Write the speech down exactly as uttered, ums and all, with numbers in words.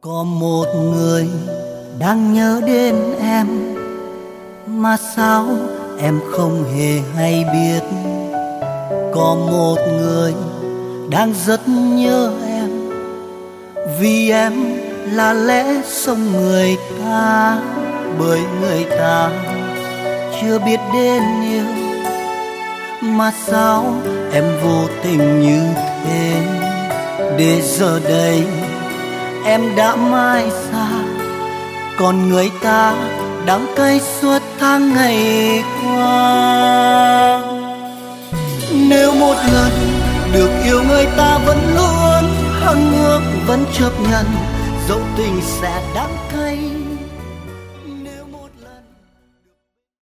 Có một người đang nhớ đến em, mà sao em không hề hay biết. Có một người đang rất nhớ em, vì em là lẽ sống người ta. Bởi người ta chưa biết đến yêu, mà sao em vô tình như thế. Để giờ đây em đã mãi xa, còn người ta đắng cay suốt tháng ngày qua. Nếu một lần được yêu, người ta vẫn luôn hằng ước, vẫn chấp nhận, dẫu tình sẽ đắng